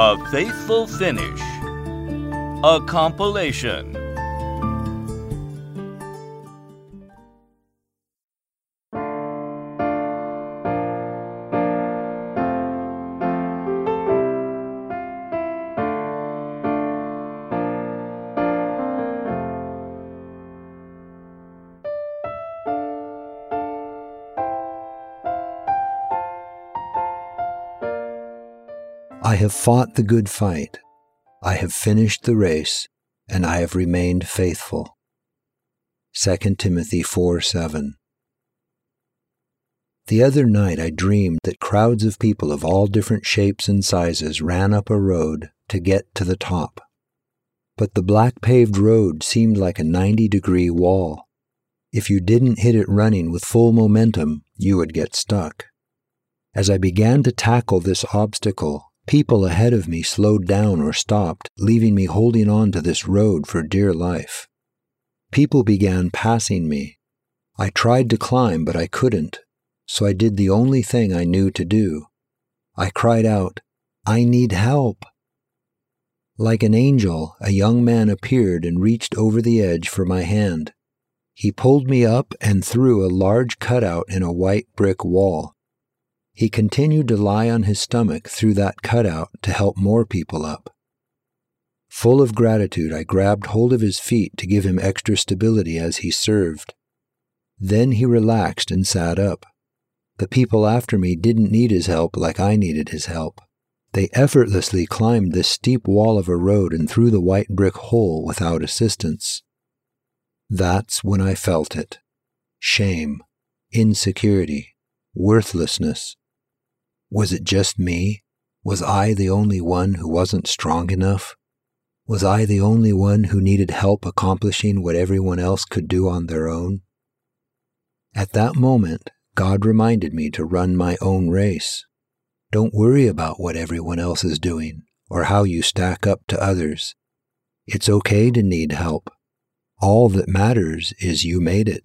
A Faithful Finish, a compilation. I have fought the good fight, I have finished the race, and I have remained faithful. 2 Timothy 4:7. The other night I dreamed that crowds of people of all different shapes and sizes ran up a road to get to the top. But the black paved road seemed like a 90-degree wall. If you didn't hit it running with full momentum, you would get stuck. As I began to tackle this obstacle, people ahead of me slowed down or stopped, leaving me holding on to this road for dear life. People began passing me. I tried to climb, but I couldn't, so I did the only thing I knew to do. I cried out, "I need help!" Like an angel, a young man appeared and reached over the edge for my hand. He pulled me up and through a large cutout in a white brick wall. He continued to lie on his stomach through that cutout to help more people up. Full of gratitude, I grabbed hold of his feet to give him extra stability as he served. Then he relaxed and sat up. The people after me didn't need his help like I needed his help. They effortlessly climbed this steep wall of a road and through the white brick hole without assistance. That's when I felt it. Shame, insecurity, worthlessness. Was it just me? Was I the only one who wasn't strong enough? Was I the only one who needed help accomplishing what everyone else could do on their own? At that moment, God reminded me to run my own race. Don't worry about what everyone else is doing or how you stack up to others. It's okay to need help. All that matters is you made it.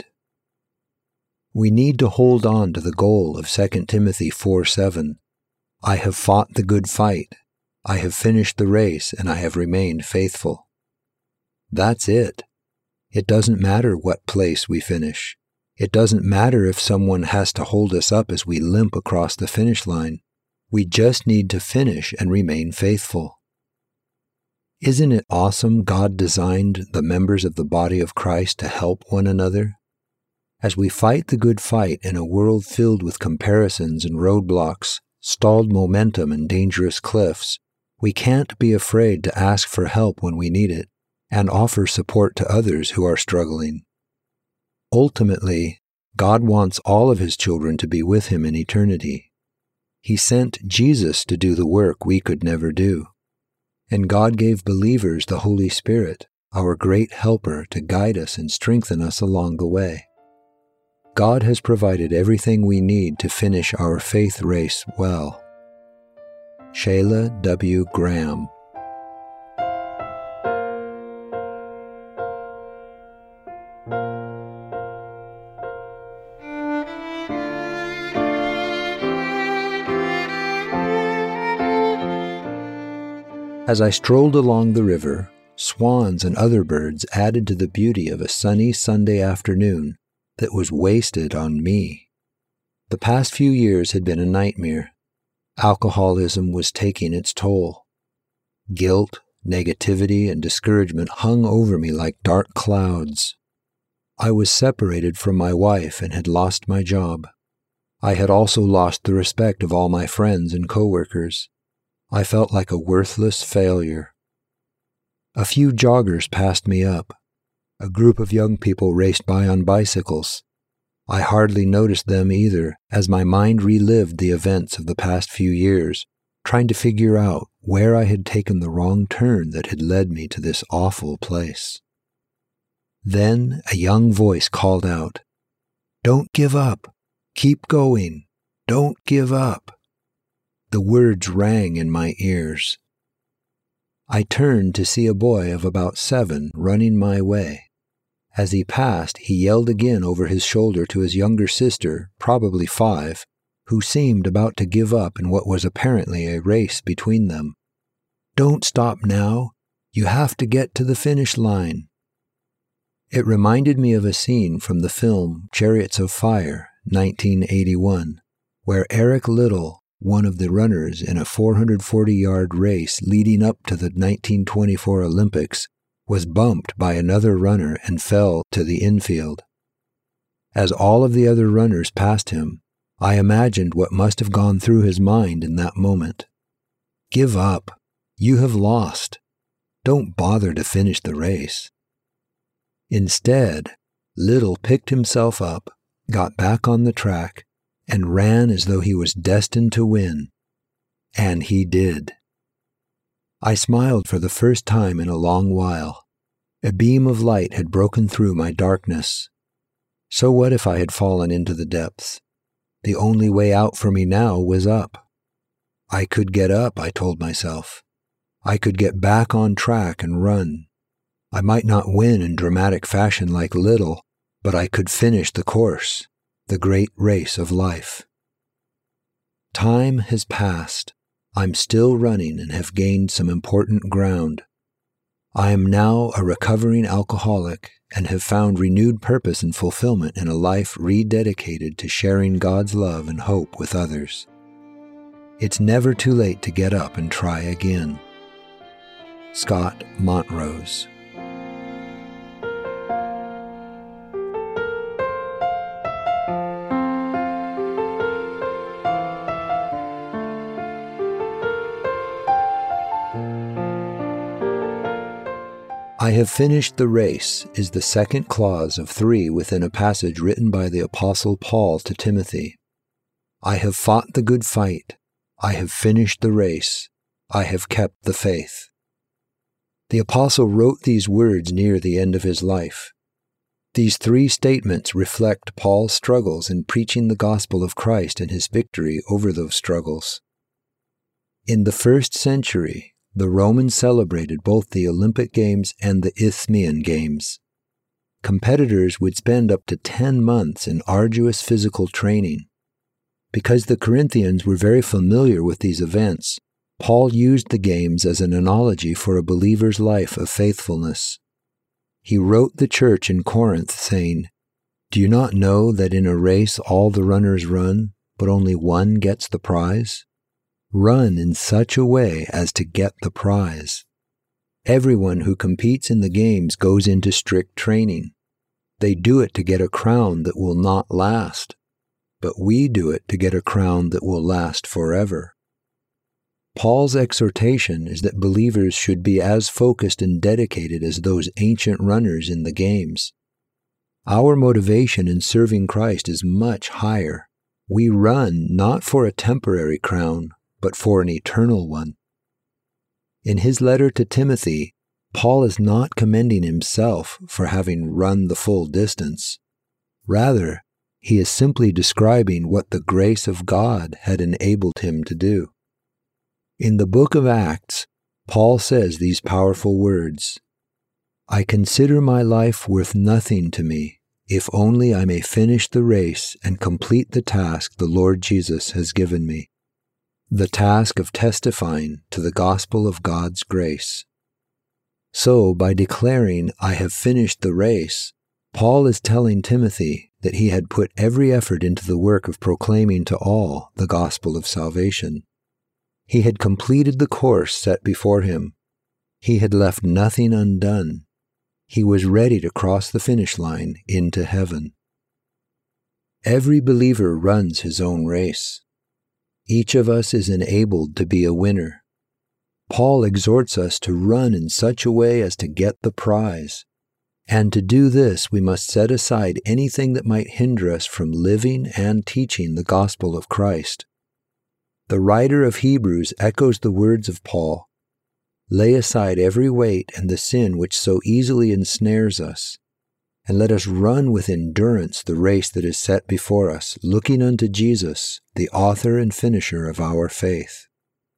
We need to hold on to the goal of 2 Timothy 4:7. I have fought the good fight, I have finished the race, and I have remained faithful. That's it. It doesn't matter what place we finish. It doesn't matter if someone has to hold us up as we limp across the finish line. We just need to finish and remain faithful. Isn't it awesome God designed the members of the body of Christ to help one another? As we fight the good fight in a world filled with comparisons and roadblocks, stalled momentum and dangerous cliffs, we can't be afraid to ask for help when we need it and offer support to others who are struggling. Ultimately, God wants all of His children to be with Him in eternity. He sent Jesus to do the work we could never do. And God gave believers the Holy Spirit, our great helper, to guide us and strengthen us along the way. God has provided everything we need to finish our faith race well. Sheila W. Graham. As I strolled along the river, swans and other birds added to the beauty of a sunny Sunday afternoon that was wasted on me. The past few years had been a nightmare. Alcoholism was taking its toll. Guilt, negativity, and discouragement hung over me like dark clouds. I was separated from my wife and had lost my job. I had also lost the respect of all my friends and coworkers. I felt like a worthless failure. A few joggers passed me up. A group of young people raced by on bicycles. I hardly noticed them either, as my mind relived the events of the past few years, trying to figure out where I had taken the wrong turn that had led me to this awful place. Then a young voice called out, "Don't give up. Keep going. Don't give up." The words rang in my ears. I turned to see a boy of about 7 running my way. As he passed, he yelled again over his shoulder to his younger sister, probably 5, who seemed about to give up in what was apparently a race between them. Don't stop now. You have to get to the finish line." It reminded me of a scene from the film Chariots of Fire, 1981, where Eric Liddell, one of the runners in a 440-yard race leading up to the 1924 Olympics, was bumped by another runner and fell to the infield. As all of the other runners passed him, I imagined what must have gone through his mind in that moment. Give up. You have lost. Don't bother to finish the race. Instead, Liddell picked himself up, got back on the track, and ran as though he was destined to win. And he did. I smiled for the first time in a long while. A beam of light had broken through my darkness. So what if I had fallen into the depths? The only way out for me now was up. I could get up, I told myself. I could get back on track and run. I might not win in dramatic fashion like Liddell, but I could finish the course, the great race of life. Time has passed. I'm still running and have gained some important ground. I am now a recovering alcoholic and have found renewed purpose and fulfillment in a life rededicated to sharing God's love and hope with others. It's never too late to get up and try again. Scott Montrose. I have finished the race is the second clause of 3 within a passage written by the Apostle Paul to Timothy. I have fought the good fight. I have finished the race. I have kept the faith. The apostle wrote these words near the end of his life. These 3 statements reflect Paul's struggles in preaching the gospel of Christ and his victory over those struggles. In the 1st century, the Romans celebrated both the Olympic Games and the Isthmian Games. Competitors would spend up to 10 months in arduous physical training. Because the Corinthians were very familiar with these events, Paul used the games as an analogy for a believer's life of faithfulness. He wrote the church in Corinth saying, "Do you not know that in a race all the runners run, but only one gets the prize? Run in such a way as to get the prize. Everyone who competes in the games goes into strict training. They do it to get a crown that will not last, but we do it to get a crown that will last forever." Paul's exhortation is that believers should be as focused and dedicated as those ancient runners in the games. Our motivation in serving Christ is much higher. We run not for a temporary crown, but for an eternal one. In his letter to Timothy, Paul is not commending himself for having run the full distance. Rather, he is simply describing what the grace of God had enabled him to do. In the book of Acts, Paul says these powerful words, "I consider my life worth nothing to me, if only I may finish the race and complete the task the Lord Jesus has given me, the task of testifying to the gospel of God's grace." So, by declaring, "I have finished the race," Paul is telling Timothy that he had put every effort into the work of proclaiming to all the gospel of salvation. He had completed the course set before him. He had left nothing undone. He was ready to cross the finish line into heaven. Every believer runs his own race. Each of us is enabled to be a winner. Paul exhorts us to run in such a way as to get the prize. And to do this, we must set aside anything that might hinder us from living and teaching the gospel of Christ. The writer of Hebrews echoes the words of Paul, "Lay aside every weight and the sin which so easily ensnares us, and let us run with endurance the race that is set before us, looking unto Jesus, the author and finisher of our faith."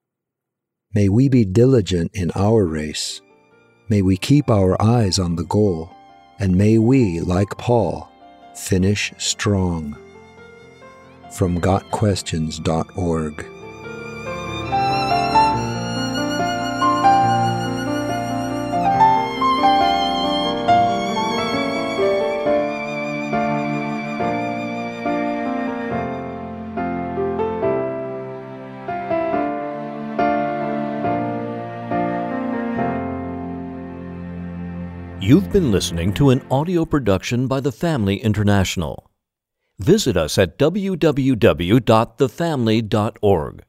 May we be diligent in our race. May we keep our eyes on the goal, and may we, like Paul, finish strong. From GotQuestions.org. You've been listening to an audio production by The Family International. Visit us at www.thefamily.org.